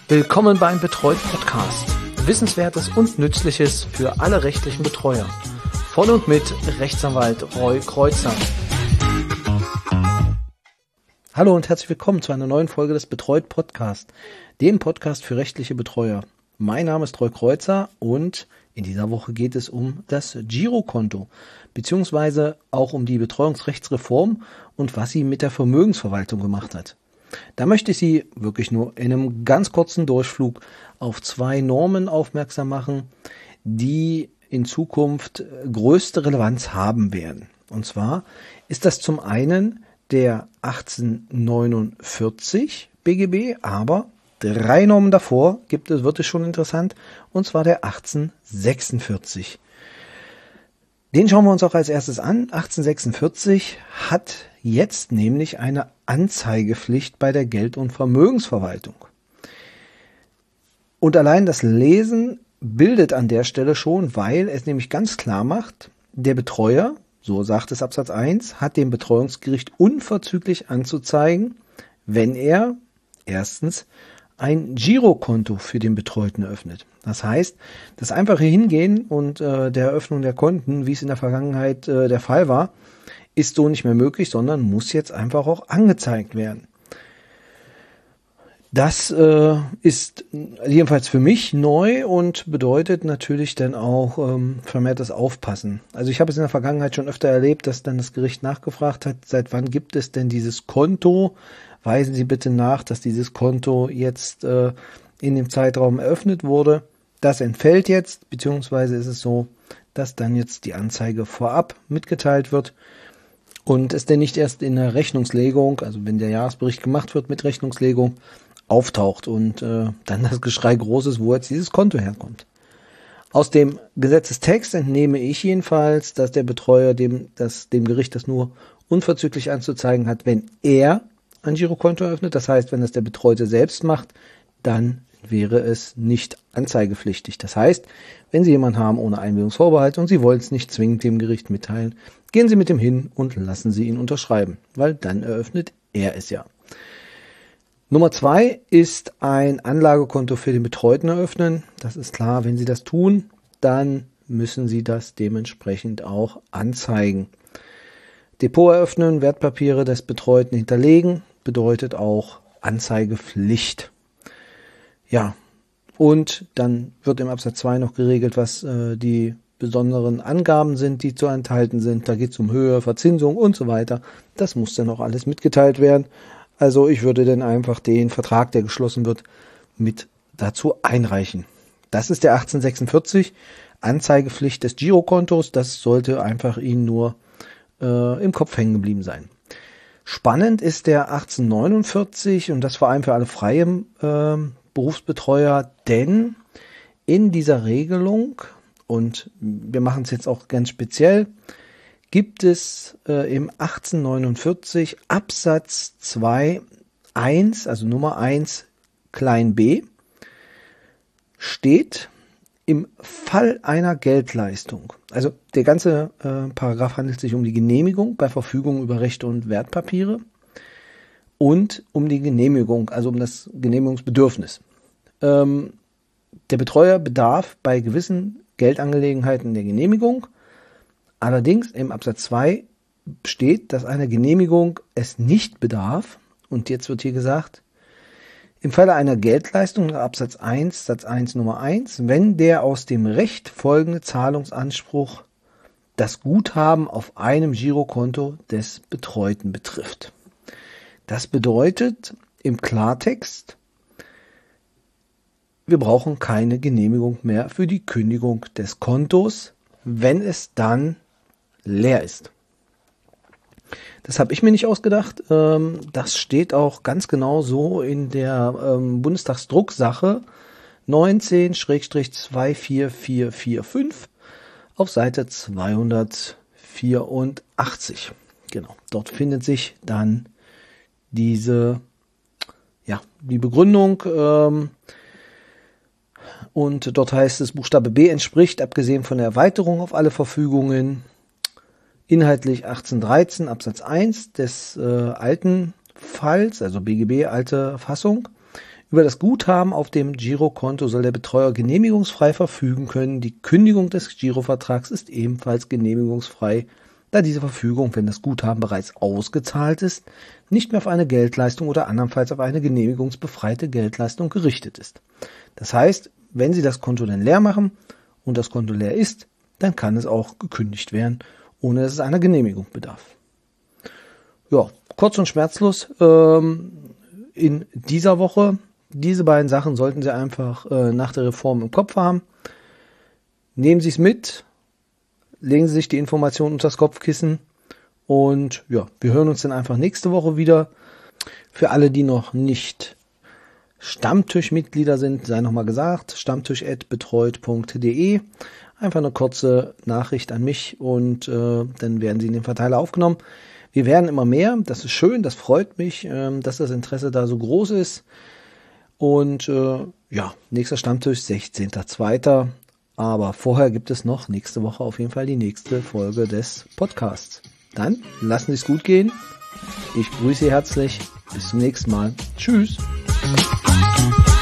Willkommen beim Betreut Podcast. Wissenswertes und Nützliches für alle rechtlichen Betreuer. Von und mit Rechtsanwalt Roy Kreuzer. Hallo und herzlich willkommen zu einer neuen Folge des Betreut Podcast, dem Podcast für rechtliche Betreuer. Mein Name ist Roy Kreuzer und in dieser Woche geht es um das Girokonto, beziehungsweise auch um die Betreuungsrechtsreform und was sie mit der Vermögensverwaltung gemacht hat. Da möchte ich Sie wirklich nur in einem ganz kurzen Durchflug auf zwei Normen aufmerksam machen, die in Zukunft größte Relevanz haben werden. Und zwar ist das zum einen der 1849 BGB, aber 3 Normen davor wird es schon interessant, und zwar der 1846. Den schauen wir uns auch als erstes an. 1846 hat jetzt nämlich eine Anzeigepflicht bei der Geld- und Vermögensverwaltung. Und allein das Lesen bildet an der Stelle schon, weil es nämlich ganz klar macht, der Betreuer, so sagt es Absatz 1, hat dem Betreuungsgericht unverzüglich anzuzeigen, wenn er erstens ein Girokonto für den Betreuten eröffnet. Das heißt, das einfache Hingehen und der Eröffnung der Konten, wie es in der Vergangenheit der Fall war, ist so nicht mehr möglich, sondern muss jetzt einfach auch angezeigt werden. Das ist jedenfalls für mich neu und bedeutet natürlich dann auch vermehrtes Aufpassen. Also ich habe es in der Vergangenheit schon öfter erlebt, dass dann das Gericht nachgefragt hat, seit wann gibt es denn dieses Konto? Weisen Sie bitte nach, dass dieses Konto jetzt in dem Zeitraum eröffnet wurde. Das entfällt jetzt, beziehungsweise ist es so, dass dann jetzt die Anzeige vorab mitgeteilt wird und es denn nicht erst in der Rechnungslegung, also wenn der Jahresbericht gemacht wird mit Rechnungslegung, auftaucht und dann das Geschrei groß ist, wo jetzt dieses Konto herkommt. Aus dem Gesetzestext entnehme ich jedenfalls, dass der Betreuer dem Gericht das nur unverzüglich anzuzeigen hat, wenn er ein Girokonto eröffnet. Das heißt, wenn das der Betreute selbst macht, dann wäre es nicht anzeigepflichtig. Das heißt, wenn Sie jemanden haben ohne Einwilligungsvorbehalt und Sie wollen es nicht zwingend dem Gericht mitteilen, gehen Sie mit ihm hin und lassen Sie ihn unterschreiben, weil dann eröffnet er es ja. Nummer 2 ist ein Anlagekonto für den Betreuten eröffnen. Das ist klar, wenn Sie das tun, dann müssen Sie das dementsprechend auch anzeigen. Depot eröffnen, Wertpapiere des Betreuten hinterlegen, bedeutet auch Anzeigepflicht. Ja, und dann wird im Absatz 2 noch geregelt, was die besonderen Angaben sind, die zu enthalten sind. Da geht es um Höhe, Verzinsung und so weiter. Das muss dann auch alles mitgeteilt werden. Also ich würde dann einfach den Vertrag, der geschlossen wird, mit dazu einreichen. Das ist der 1846, Anzeigepflicht des Girokontos. Das sollte einfach Ihnen nur im Kopf hängen geblieben sein. Spannend ist der 1849 und das vor allem für alle freien Berufsbetreuer, denn in dieser Regelung, und wir machen es jetzt auch ganz speziell, gibt es im 1849 Absatz 2 1, also Nummer 1 klein b, steht im Fall einer Geldleistung. Also der ganze Paragraph handelt sich um die Genehmigung bei Verfügung über Rechte und Wertpapiere und um die Genehmigung, also um das Genehmigungsbedürfnis. Der Betreuer bedarf bei gewissen Geldangelegenheiten der Genehmigung. Allerdings im Absatz 2 steht, dass eine Genehmigung es nicht bedarf. Und jetzt wird hier gesagt, im Falle einer Geldleistung, Absatz 1, Satz 1, Nummer 1, wenn der aus dem Recht folgende Zahlungsanspruch das Guthaben auf einem Girokonto des Betreuten betrifft. Das bedeutet im Klartext, wir brauchen keine Genehmigung mehr für die Kündigung des Kontos, wenn es dann leer ist. Das habe ich mir nicht ausgedacht. Das steht auch ganz genau so in der Bundestagsdrucksache 19/24445 auf Seite 284. Genau, dort findet sich dann die Begründung. Und dort heißt es, Buchstabe B entspricht, abgesehen von der Erweiterung auf alle Verfügungen, inhaltlich 1813 Absatz 1 des alten Falls, also BGB, alte Fassung, Über das Guthaben auf dem Girokonto soll der Betreuer genehmigungsfrei verfügen können. Die Kündigung des Girovertrags ist ebenfalls genehmigungsfrei, da diese Verfügung, wenn das Guthaben bereits ausgezahlt ist, nicht mehr auf eine Geldleistung oder andernfalls auf eine genehmigungsbefreite Geldleistung gerichtet ist. Das heißt, wenn Sie das Konto dann leer machen und das Konto leer ist, dann kann es auch gekündigt werden, ohne dass es einer Genehmigung bedarf. Ja, kurz und schmerzlos in dieser Woche. Diese beiden Sachen sollten Sie einfach nach der Reform im Kopf haben. Nehmen Sie es mit, legen Sie sich die Informationen unter das Kopfkissen und ja, wir hören uns dann einfach nächste Woche wieder. Für alle, die noch nicht Stammtischmitglieder sind, sei nochmal gesagt, stammtisch@betreut.de. Einfach eine kurze Nachricht an mich und dann werden Sie in den Verteiler aufgenommen. Wir werden immer mehr, das ist schön, das freut mich, dass das Interesse da so groß ist. Und ja, nächster Stammtisch 16.02. Aber vorher gibt es noch nächste Woche auf jeden Fall die nächste Folge des Podcasts. Dann lassen Sie es gut gehen. Ich grüße Sie herzlich. Bis zum nächsten Mal. Tschüss.